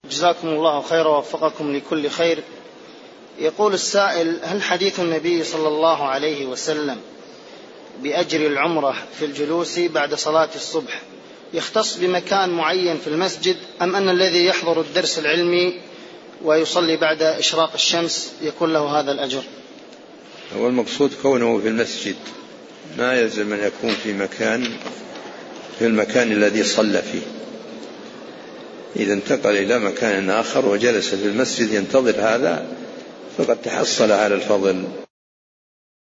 جزاكم الله خيرا ووفقكم لكل خير. يقول السائل: هل حديث النبي صلى الله عليه وسلم بأجر العمرة في الجلوس بعد صلاة الصبح يختص بمكان معين في المسجد، أم أن الذي يحضر الدرس العلمي ويصلي بعد إشراق الشمس يكون له هذا الأجر؟ هو المقصود كونه في المسجد، ما يلزم أن يكون في المكان الذي صلى فيه. إذا انتقل إلى مكان آخر وجلس في المسجد ينتظر هذا فقد تحصل على الفضل.